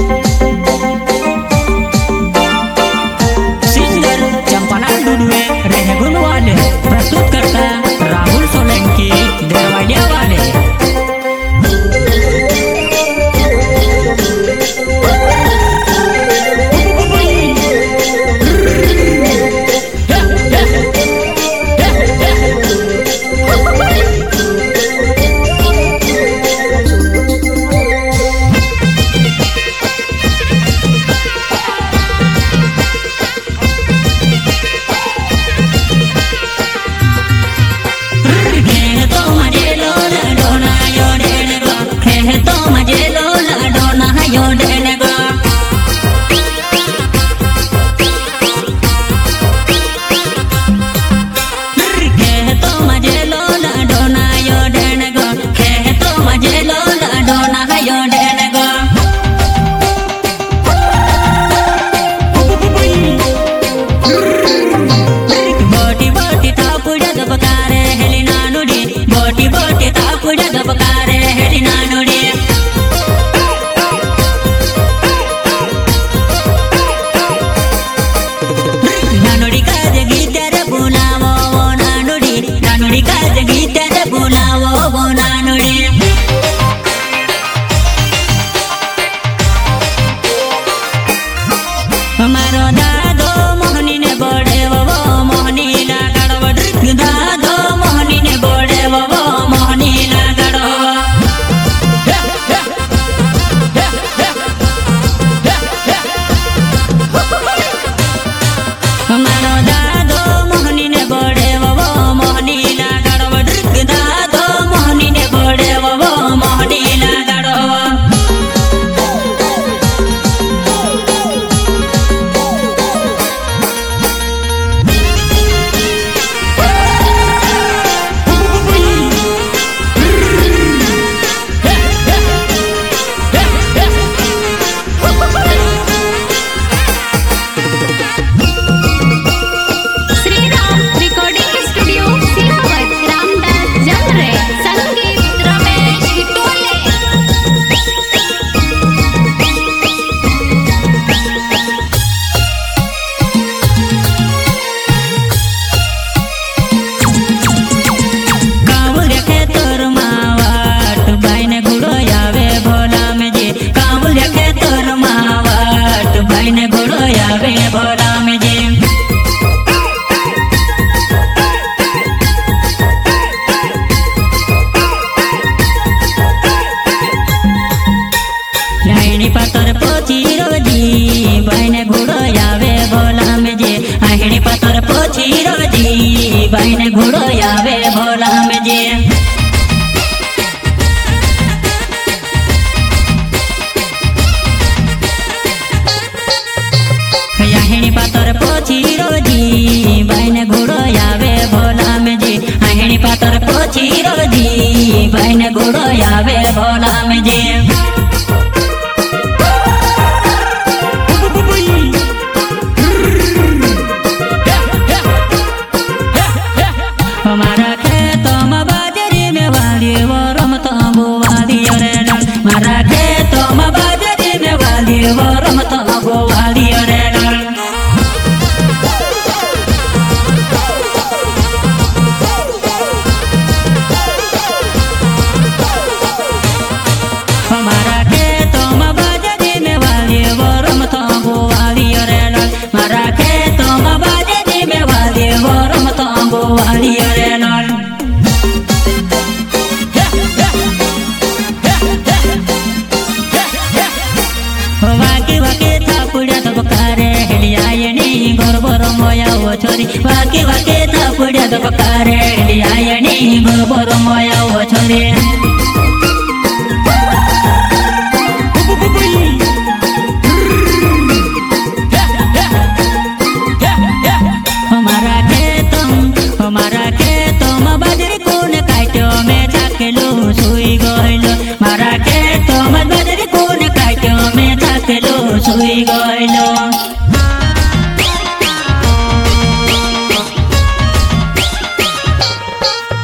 बहन घोड़ो आवे भोला में जे यहिनी पातर पोची रोजी बहन घोड़ो आवे भोला में जे यहिनी पातर पोची रोजी बहन घोड़ो आवे भोला में जे हमारा खेतों में बाजरी में वाली वो रमता वाली अरे हमारा खेतों में बाजरी में वाली वो रमता वाली अरे हमारा खेतों में बाजरी में वाली वो रमता वाली अरे हमारा खेतों में बाजरी में वाली वो रमता वाली अरे वाके वाके थापुड़ा दबकारे हेलियायनी गोरबोर मोया वो छोरी वाके वाके थापुड़ा दबकारे हेलियायनी गोरबोर मोया वो छोरी हमारा खेतों में बाजरी कौन काटो में थाकेलो सुई गइलो हमारा खेतों में बाजरी कौन काटो में थाकेलो सुई गइलो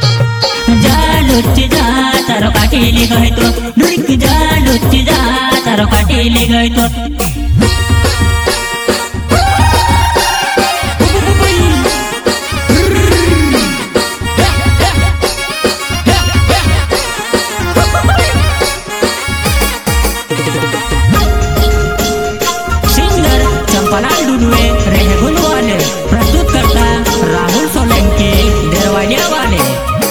जालुच्ची जा तारो काटिली गइतो दुरिक जालुच्ची जा तारो काटी ले गई तो सिंगर चंपालाल डुडुए रेहगुल वाले प्रस्तुत करता राहुल सोलंकी देरवालिया वाले।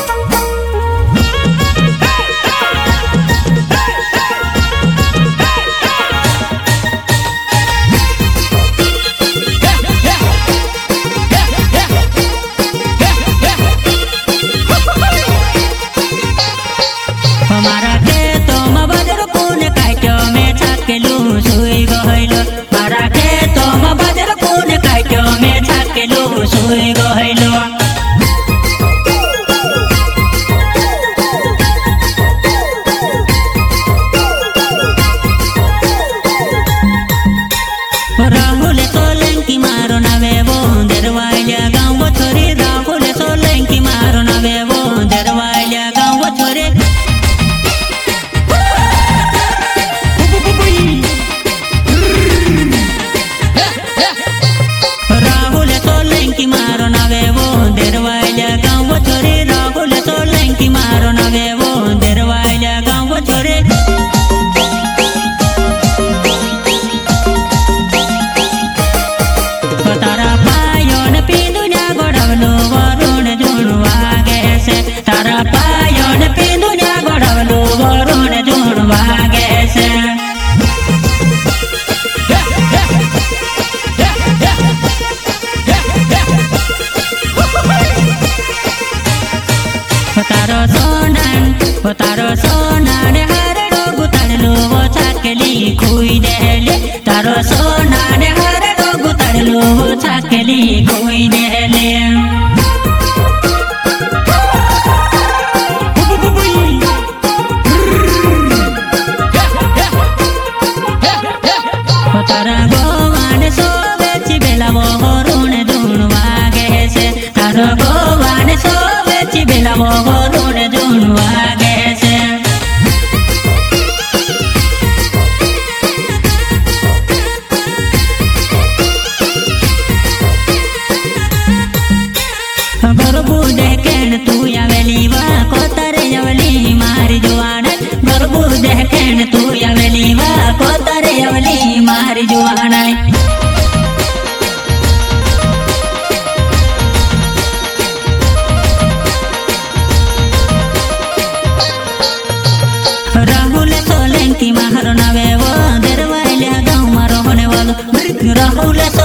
हमारा के तुम बजर कौन काट्यो में छाकेलू सुई गहलो हमारा के तुम बजर कौन काट्यो में छाकेलू सुई गहलो। राहुल सोलंकी मारो नवे वो दरवाजा गाँव छोरे राहुल सोलंकी मारो नवे वो दरवाजा गाँव छोरे। राहुल सोलंकी मारो नवे वो दरवाजा गाँव छोरे राहुल सोलंकी मारो नवे वो दरवाजा गाँव छोरे। तारा पायोन पिंदुnya गोडवलो वरुण जुणवा गेसे तारा पायोन पिंदुnya गोडवलो वरुण जुणवा गेसे। तारो सोनान हरडो गुतडलो वो छाकेली खुई देले तारो सोनान हरडो गुतडलो वो छाकेली खुई देले। तारा गोवान सोवेची बेला वो वरुण जुणवा गेसे तारो गोवान सोवेची बेला वो वरुण जुणवा गेसे। गरबू देखेन तू यावेली वा कोतरे यवली मारी जुवान गरबू देखेन तू यावेली वा कोतरे यवली मारी जुवान। राहुल सोलंकी मारो नवे वो दरवाजा गाँव मारो होने वालो राहुल